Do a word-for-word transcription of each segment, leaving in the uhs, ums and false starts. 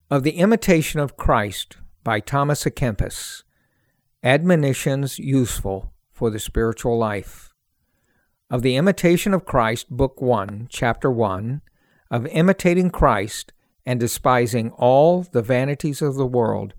Of the Imitation of Christ by Thomas à Kempis. Admonitions useful for the spiritual life. Of the Imitation of Christ, Book one, Chapter one, of imitating Christ and despising all the vanities of the world.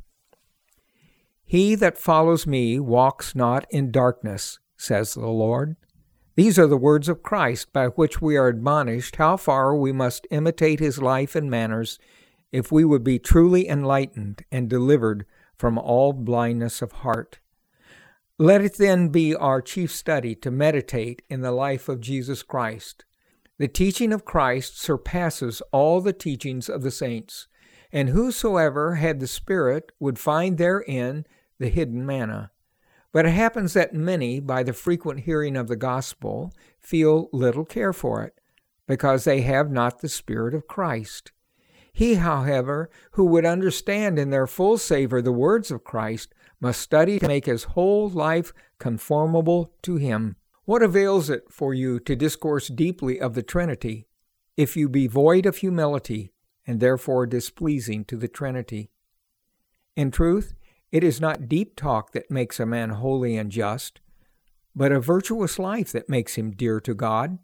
He that follows me walks not in darkness, says the Lord. These are the words of Christ by which we are admonished how far we must imitate his life and manners if we would be truly enlightened and delivered from all blindness of heart. Let it then be our chief study to meditate in the life of Jesus Christ. The teaching of Christ surpasses all the teachings of the saints, and whosoever had the Spirit would find therein the hidden manna. But it happens that many, by the frequent hearing of the gospel, feel little care for it, because they have not the Spirit of Christ. He, however, who would understand in their full savor the words of Christ, must study to make his whole life conformable to him. What avails it for you to discourse deeply of the Trinity, if you be void of humility, and therefore displeasing to the Trinity? In truth, it is not deep talk that makes a man holy and just, but a virtuous life that makes him dear to God.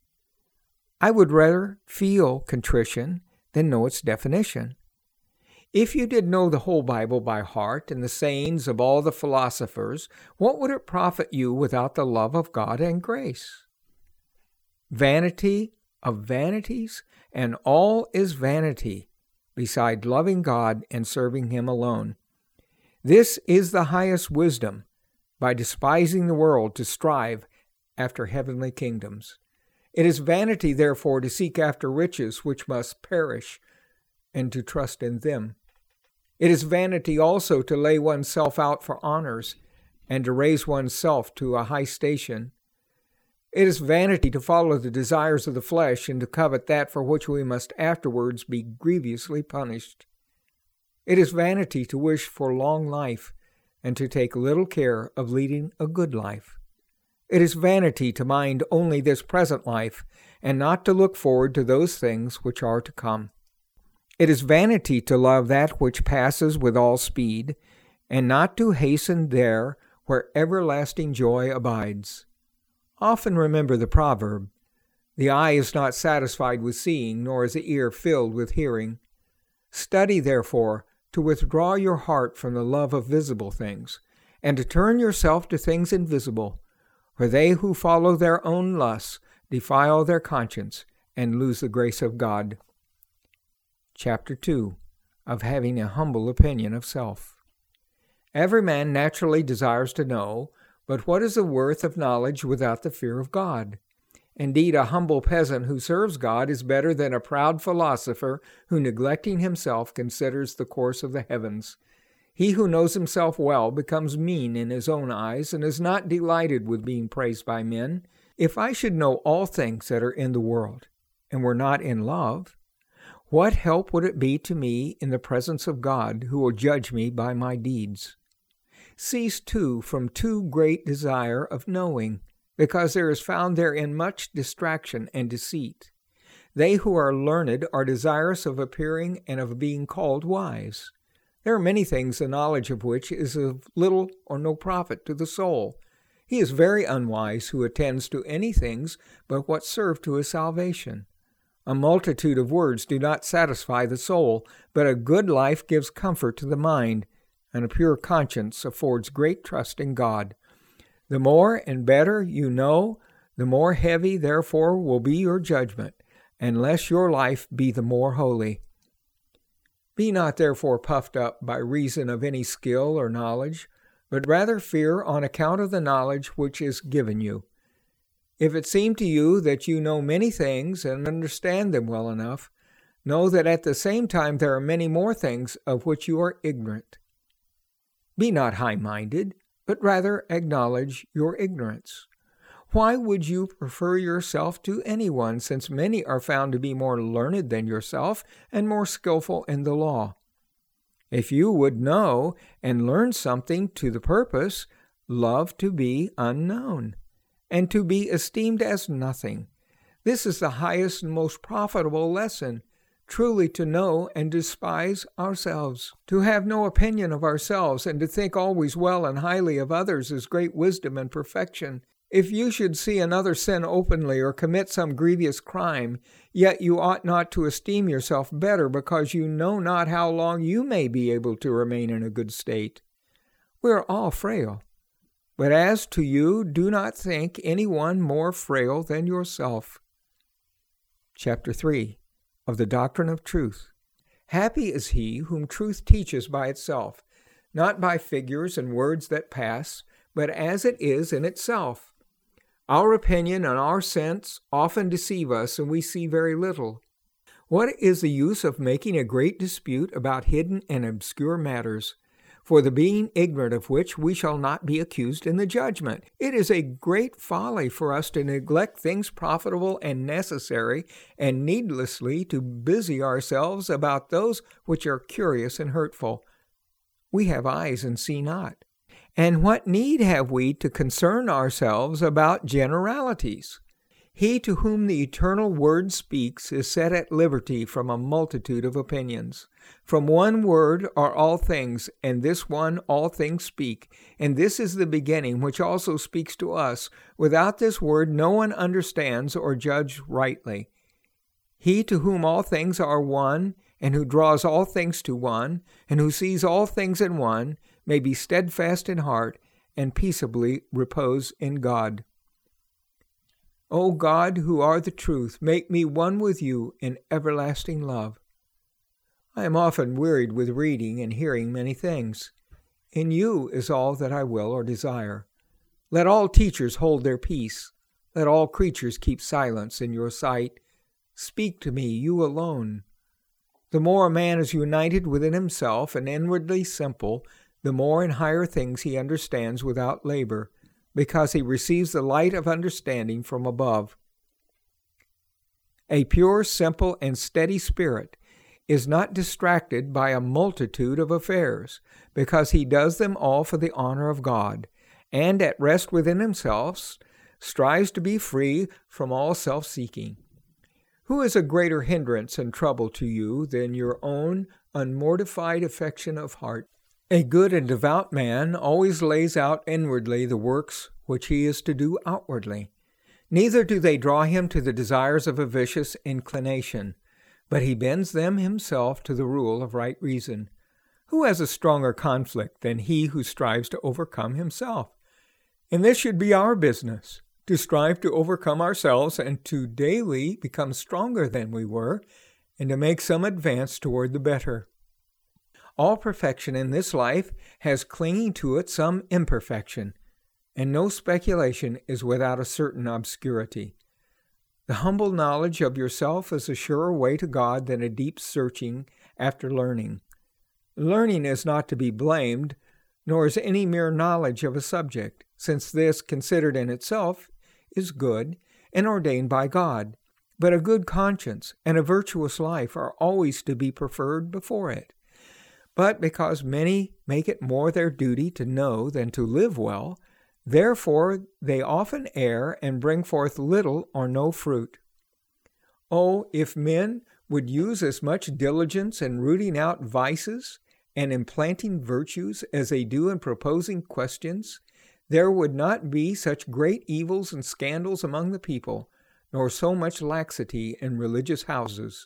I would rather feel contrition than know its definition. If you did know the whole Bible by heart and the sayings of all the philosophers, what would it profit you without the love of God and grace? Vanity of vanities, and all is vanity, beside loving God and serving him alone. This is the highest wisdom, by despising the world to strive after heavenly kingdoms. It is vanity, therefore, to seek after riches which must perish, and to trust in them. It is vanity also to lay oneself out for honors, and to raise oneself to a high station. It is vanity to follow the desires of the flesh, and to covet that for which we must afterwards be grievously punished. It is vanity to wish for long life, and to take little care of leading a good life. It is vanity to mind only this present life, and not to look forward to those things which are to come. It is vanity to love that which passes with all speed, and not to hasten there where everlasting joy abides. Often remember the proverb, "The eye is not satisfied with seeing, nor is the ear filled with hearing." Study, therefore, to withdraw your heart from the love of visible things, and to turn yourself to things invisible. For they who follow their own lusts defile their conscience and lose the grace of God. Chapter two. Of having a humble opinion of self. Every man naturally desires to know, but what is the worth of knowledge without the fear of God? Indeed, a humble peasant who serves God is better than a proud philosopher who, neglecting himself, considers the course of the heavens. He who knows himself well becomes mean in his own eyes and is not delighted with being praised by men. If I should know all things that are in the world and were not in love, what help would it be to me in the presence of God, who will judge me by my deeds? Cease, too, from too great desire of knowing, because there is found therein much distraction and deceit. They who are learned are desirous of appearing and of being called wise. There are many things the knowledge of which is of little or no profit to the soul. He is very unwise who attends to any things but what serve to his salvation. A multitude of words do not satisfy the soul, but a good life gives comfort to the mind, and a pure conscience affords great trust in God. The more and better you know, the more heavy, therefore, will be your judgment, unless your life be the more holy. Be not therefore puffed up by reason of any skill or knowledge, but rather fear on account of the knowledge which is given you. If it seem to you that you know many things and understand them well enough, know that at the same time there are many more things of which you are ignorant. Be not high-minded, but rather acknowledge your ignorance. Why would you prefer yourself to anyone, since many are found to be more learned than yourself and more skillful in the law? If you would know and learn something to the purpose, love to be unknown, and to be esteemed as nothing. This is the highest and most profitable lesson. truly to know and despise ourselves. To have no opinion of ourselves and to think always well and highly of others is great wisdom and perfection. If you should see another sin openly or commit some grievous crime, yet you ought not to esteem yourself better because you know not how long you may be able to remain in a good state. We are all frail. But as to you, do not think any one more frail than yourself. Chapter three of the Doctrine of Truth. Happy is he whom truth teaches by itself, not by figures and words that pass, but as it is in itself. Our opinion and our sense often deceive us, and we see very little. What is the use of making a great dispute about hidden and obscure matters, for the being ignorant of which we shall not be accused in the judgment? It is a great folly for us to neglect things profitable and necessary, and needlessly to busy ourselves about those which are curious and hurtful. We have eyes and see not. And what need have we to concern ourselves about generalities? He to whom the eternal word speaks is set at liberty from a multitude of opinions. From one word are all things, and this one all things speak. And this is the beginning, which also speaks to us. Without this word no one understands or judges rightly. He to whom all things are one, and who draws all things to one, and who sees all things in one, may be steadfast in heart, and peaceably repose in God. O God, who are the truth, make me one with you in everlasting love. I am often wearied with reading and hearing many things. In you is all that I will or desire. Let all teachers hold their peace. Let all creatures keep silence in your sight. Speak to me, you alone. The more a man is united within himself and inwardly simple, the more in higher things he understands without labor, because he receives the light of understanding from above. A pure, simple, and steady spirit is not distracted by a multitude of affairs, because he does them all for the honor of God, and at rest within himself strives to be free from all self-seeking. Who is a greater hindrance and trouble to you than your own unmortified affection of heart? A good and devout man always lays out inwardly the works which he is to do outwardly. Neither do they draw him to the desires of a vicious inclination, but he bends them himself to the rule of right reason. Who has a stronger conflict than he who strives to overcome himself? And this should be our business, to strive to overcome ourselves and to daily become stronger than we were, and to make some advance toward the better. All perfection in this life has clinging to it some imperfection, and no speculation is without a certain obscurity. The humble knowledge of yourself is a surer way to God than a deep searching after learning. Learning is not to be blamed, nor is any mere knowledge of a subject, since this, considered in itself, is good and ordained by God. But a good conscience and a virtuous life are always to be preferred before it. But because many make it more their duty to know than to live well, therefore they often err and bring forth little or no fruit. Oh, if men would use as much diligence in rooting out vices and implanting virtues as they do in proposing questions, there would not be such great evils and scandals among the people, nor so much laxity in religious houses.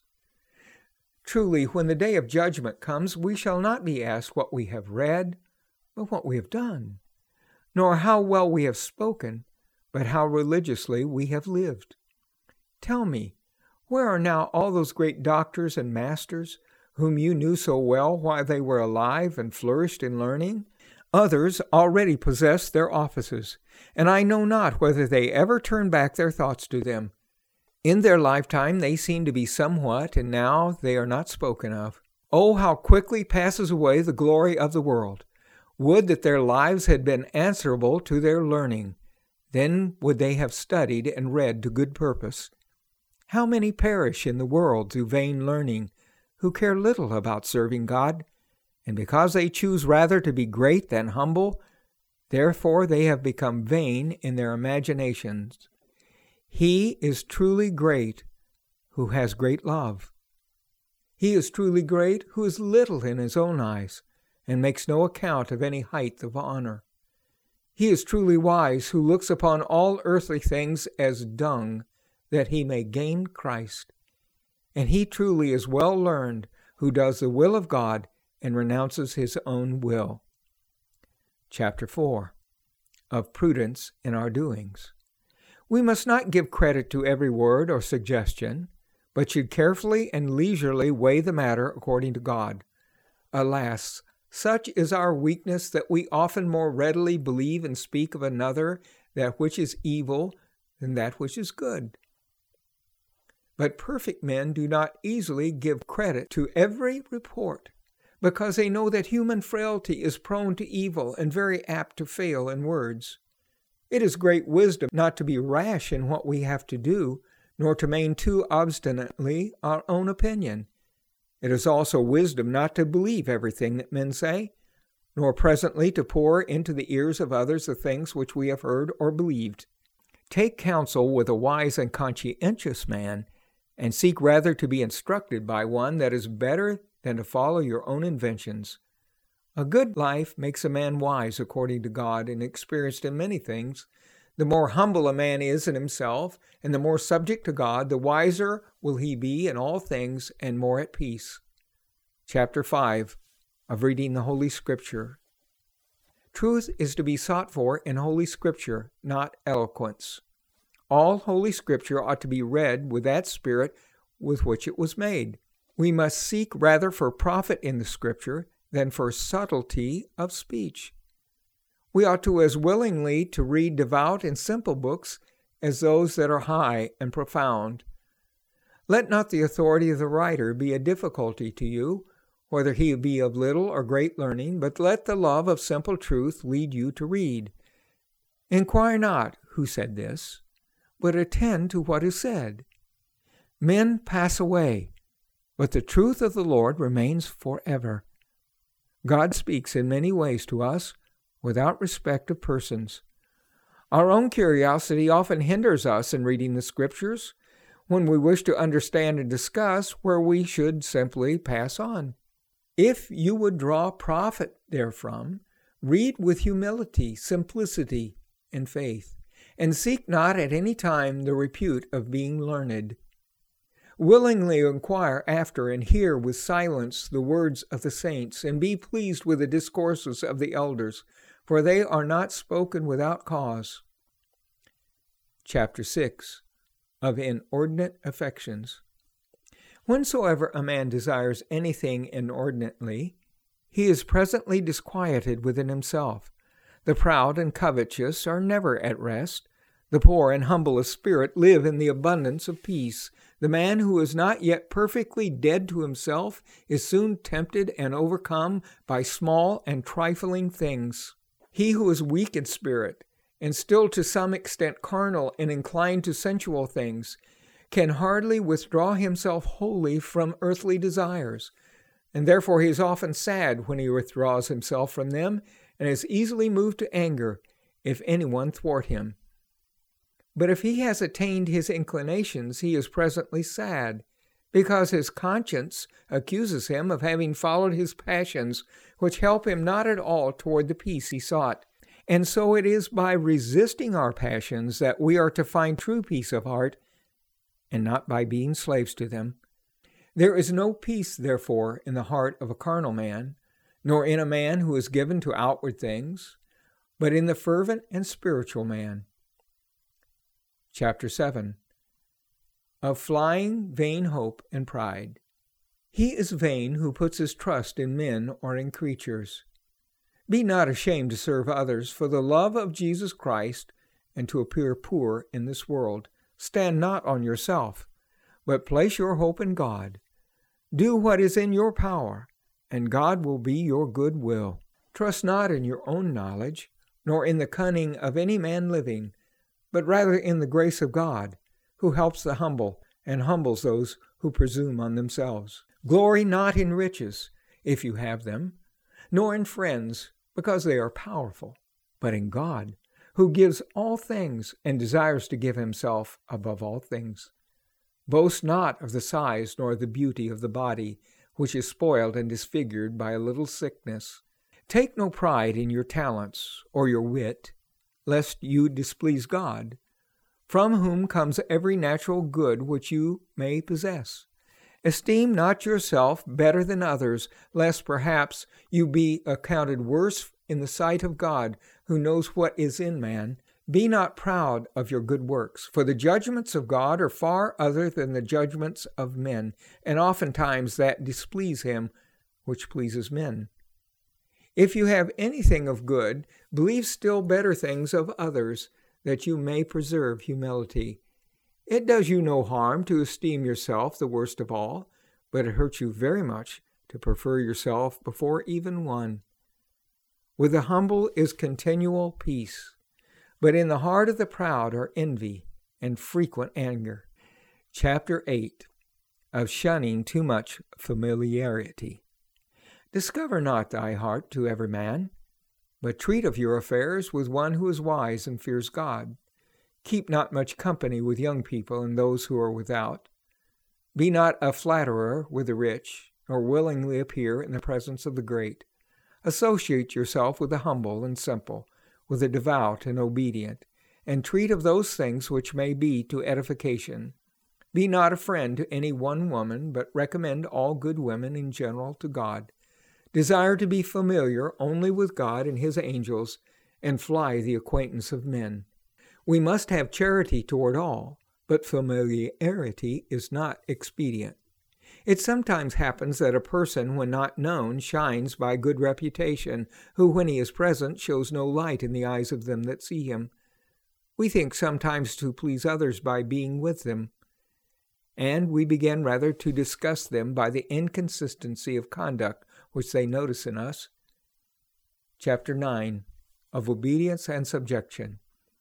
Truly, when the day of judgment comes, we shall not be asked what we have read, but what we have done, nor how well we have spoken, but how religiously we have lived. Tell me, where are now all those great doctors and masters, whom you knew so well while they were alive and flourished in learning? Others already possess their offices, and I know not whether they ever turn back their thoughts to them. In their lifetime they seem to be somewhat, and now they are not spoken of. Oh, how quickly passes away the glory of the world! Would that their lives had been answerable to their learning. Then would they have studied and read to good purpose. How many perish in the world through vain learning, who care little about serving God? And because they choose rather to be great than humble, therefore they have become vain in their imaginations. He is truly great who has great love. He is truly great who is little in his own eyes, and makes no account of any height of honor. He is truly wise who looks upon all earthly things as dung, that he may gain Christ. And he truly is well learned who does the will of God and renounces his own will. Chapter four. Of prudence in our doings. We must not give credit to every word or suggestion, but should carefully and leisurely weigh the matter according to God. Alas, such is our weakness that we often more readily believe and speak of another that which is evil than that which is good. But perfect men do not easily give credit to every report, because they know that human frailty is prone to evil and very apt to fail in words. It is great wisdom not to be rash in what we have to do, nor to maintain too obstinately our own opinion. It is also wisdom not to believe everything that men say, nor presently to pour into the ears of others the things which we have heard or believed. Take counsel with a wise and conscientious man, and seek rather to be instructed by one that is better than to follow your own inventions. A good life makes a man wise according to God and experienced in many things. The more humble a man is in himself, and the more subject to God, the wiser will he be in all things and more at peace. Chapter five. Of reading the Holy Scripture. Truth is to be sought for in Holy Scripture, not eloquence. All Holy Scripture ought to be read with that spirit with which it was made. We must seek rather for profit in the Scripture than for subtlety of speech. We ought to as willingly to read devout and simple books as those that are high and profound. Let not the authority of the writer be a difficulty to you, whether he be of little or great learning, but let the love of simple truth lead you to read. Inquire not who said this, but attend to what is said. Men pass away, but the truth of the Lord remains forever. God speaks in many ways to us, without respect of persons. Our own curiosity often hinders us in reading the Scriptures, when we wish to understand and discuss where we should simply pass on. If you would draw profit therefrom, read with humility, simplicity, and faith, and seek not at any time the repute of being learned. Willingly inquire after and hear with silence the words of the saints, and be pleased with the discourses of the elders, for they are not spoken without cause. Chapter six. Of inordinate affections. Whensoever a man desires anything inordinately, he is presently disquieted within himself. The proud and covetous are never at rest. The poor and humble of spirit live in the abundance of peace. The man who is not yet perfectly dead to himself is soon tempted and overcome by small and trifling things. He who is weak in spirit, and still to some extent carnal and inclined to sensual things, can hardly withdraw himself wholly from earthly desires, and therefore he is often sad when he withdraws himself from them, and is easily moved to anger if anyone thwart him. But if he has attained his inclinations, he is presently sad, because his conscience accuses him of having followed his passions, which help him not at all toward the peace he sought. And so it is by resisting our passions that we are to find true peace of heart, and not by being slaves to them. There is no peace, therefore, in the heart of a carnal man, nor in a man who is given to outward things, but in the fervent and spiritual man. Chapter seven. Of flying vain hope and pride. He is vain who puts his trust in men or in creatures. Be not ashamed to serve others for the love of Jesus Christ, and to appear poor in this world. Stand not on yourself, but place your hope in God. Do what is in your power, and God will be your good will. Trust not in your own knowledge, nor in the cunning of any man living, but rather in the grace of God, who helps the humble and humbles those who presume on themselves. Glory not in riches, if you have them, nor in friends, because they are powerful, but in God, who gives all things and desires to give himself above all things. Boast not of the size nor the beauty of the body, which is spoiled and disfigured by a little sickness. Take no pride in your talents or your wit, lest you displease God, from whom comes every natural good which you may possess. Esteem not yourself better than others, lest perhaps you be accounted worse in the sight of God, who knows what is in man. Be not proud of your good works, for the judgments of God are far other than the judgments of men, and oftentimes that displease him which pleases men. If you have anything of good, believe still better things of others, that you may preserve humility. It does you no harm to esteem yourself the worst of all, but it hurts you very much to prefer yourself before even one. With the humble is continual peace, but in the heart of the proud are envy and frequent anger. Chapter eight, of shunning too much familiarity. Discover not thy heart to every man, but treat of your affairs with one who is wise and fears God. Keep not much company with young people and those who are without. Be not a flatterer with the rich, nor willingly appear in the presence of the great. Associate yourself with the humble and simple, with the devout and obedient, and treat of those things which may be to edification. Be not a friend to any one woman, but recommend all good women in general to God. Desire to be familiar only with God and his angels, and fly the acquaintance of men. We must have charity toward all, but familiarity is not expedient. It sometimes happens that a person, when not known, shines by good reputation, who, when he is present, shows no light in the eyes of them that see him. We think sometimes to please others by being with them, and we begin rather to disgust them by the inconsistency of conduct which they notice in us. Chapter nine, of obedience and subjection.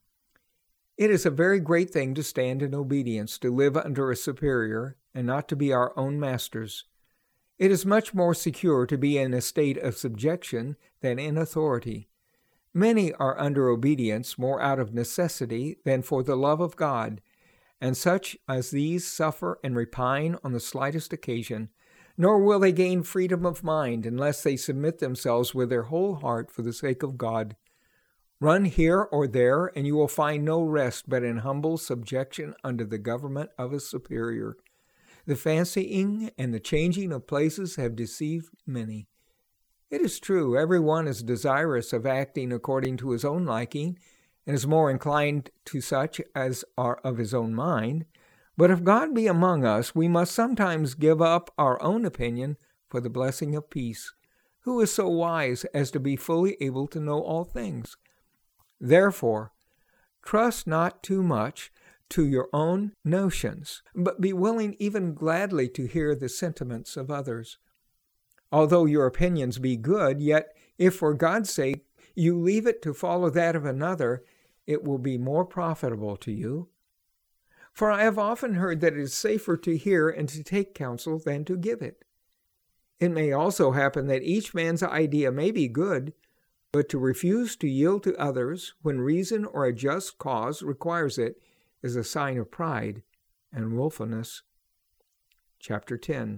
It is a very great thing to stand in obedience, to live under a superior, and not to be our own masters. It is much more secure to be in a state of subjection than in authority. Many are under obedience more out of necessity than for the love of God, and such as these suffer and repine on the slightest occasion, nor will they gain freedom of mind unless they submit themselves with their whole heart for the sake of God. Run here or there, and you will find no rest but in humble subjection under the government of a superior. The fancying and the changing of places have deceived many. It is true, every one is desirous of acting according to his own liking, and is more inclined to such as are of his own mind. But if God be among us, we must sometimes give up our own opinion for the blessing of peace. Who is so wise as to be fully able to know all things? Therefore, trust not too much to your own notions, but be willing even gladly to hear the sentiments of others. Although your opinions be good, yet if for God's sake you leave it to follow that of another, it will be more profitable to you. For I have often heard that it is safer to hear and to take counsel than to give it. It may also happen that each man's idea may be good, but to refuse to yield to others when reason or a just cause requires it is a sign of pride and wilfulness. Chapter ten,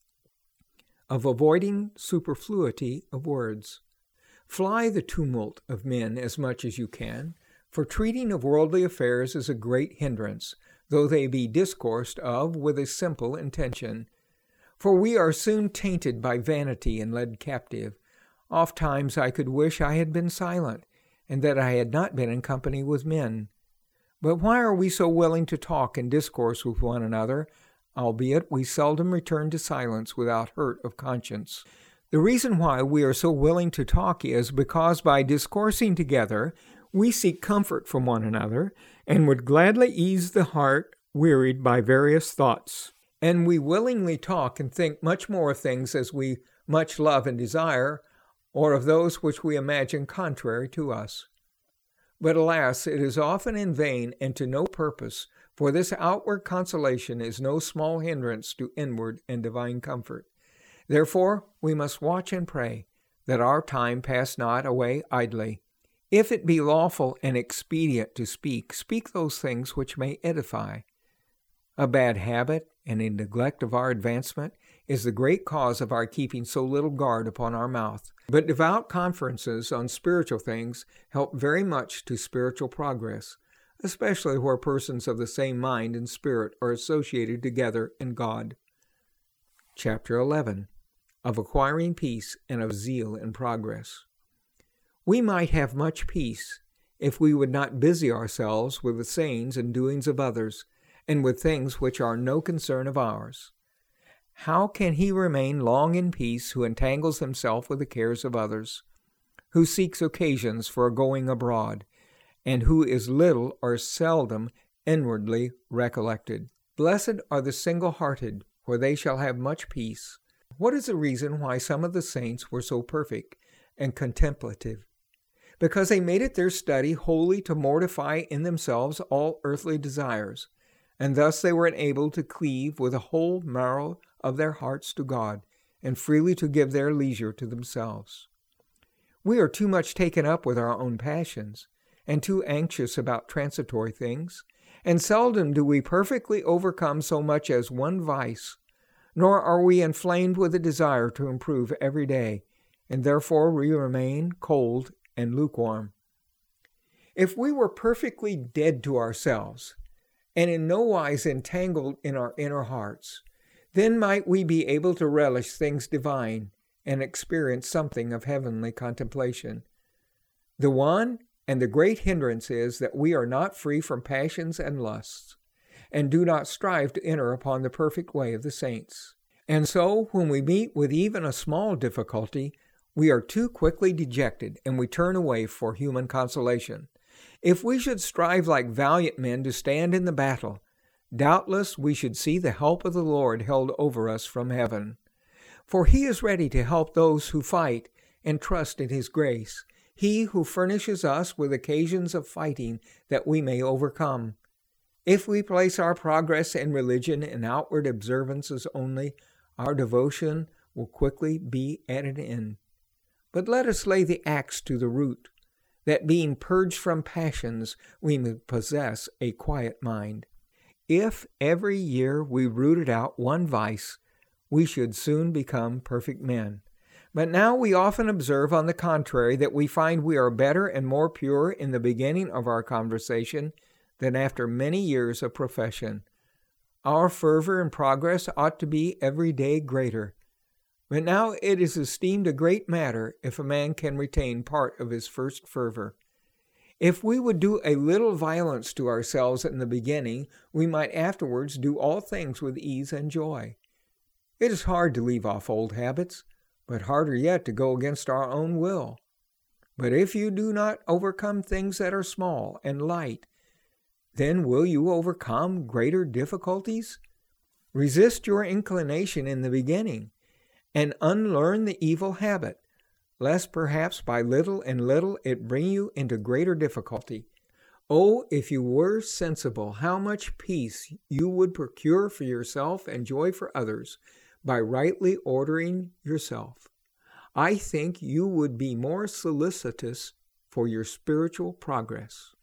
of avoiding superfluity of words. Fly the tumult of men as much as you can, for treating of worldly affairs is a great hindrance, though they be discoursed of with a simple intention. For we are soon tainted by vanity and led captive. Oft times I could wish I had been silent, and that I had not been in company with men. But why are we so willing to talk and discourse with one another, albeit we seldom return to silence without hurt of conscience? The reason why we are so willing to talk is because by discoursing together we seek comfort from one another, and would gladly ease the heart wearied by various thoughts. And we willingly talk and think much more of things as we much love and desire, or of those which we imagine contrary to us. But alas, it is often in vain and to no purpose, for this outward consolation is no small hindrance to inward and divine comfort. Therefore we must watch and pray, that our time pass not away idly. If it be lawful and expedient to speak, speak those things which may edify. A bad habit and a neglect of our advancement is the great cause of our keeping so little guard upon our mouth. But devout conferences on spiritual things help very much to spiritual progress, especially where persons of the same mind and spirit are associated together in God. Chapter eleven. Of acquiring peace and of zeal in progress. We might have much peace if we would not busy ourselves with the sayings and doings of others, and with things which are no concern of ours. How can he remain long in peace who entangles himself with the cares of others, who seeks occasions for going abroad, and who is little or seldom inwardly recollected? Blessed are the single-hearted, for they shall have much peace. What is the reason why some of the saints were so perfect and contemplative? Because they made it their study wholly to mortify in themselves all earthly desires, and thus they were enabled to cleave with the whole marrow of their hearts to God, and freely to give their leisure to themselves. We are too much taken up with our own passions, and too anxious about transitory things, and seldom do we perfectly overcome so much as one vice, nor are we inflamed with a desire to improve every day, and therefore we remain cold and lukewarm. If we were perfectly dead to ourselves, and in no wise entangled in our inner hearts, then might we be able to relish things divine and experience something of heavenly contemplation. The one and the great hindrance is that we are not free from passions and lusts, and do not strive to enter upon the perfect way of the saints. And so, when we meet with even a small difficulty, we are too quickly dejected, and we turn away for human consolation. If we should strive like valiant men to stand in the battle, doubtless we should see the help of the Lord held over us from heaven. For he is ready to help those who fight and trust in his grace, he who furnishes us with occasions of fighting that we may overcome. If we place our progress in religion in outward observances only, our devotion will quickly be at an end. But let us lay the axe to the root, that being purged from passions, we may possess a quiet mind. If every year we rooted out one vice, we should soon become perfect men. But now we often observe, on the contrary, that we find we are better and more pure in the beginning of our conversation than after many years of profession. Our fervor and progress ought to be every day greater. But now it is esteemed a great matter if a man can retain part of his first fervor. If we would do a little violence to ourselves in the beginning, we might afterwards do all things with ease and joy. It is hard to leave off old habits, but harder yet to go against our own will. But if you do not overcome things that are small and light, then will you overcome greater difficulties? Resist your inclination in the beginning, and unlearn the evil habit, lest perhaps by little and little it bring you into greater difficulty. Oh, if you were sensible how much peace you would procure for yourself and joy for others by rightly ordering yourself, I think you would be more solicitous for your spiritual progress.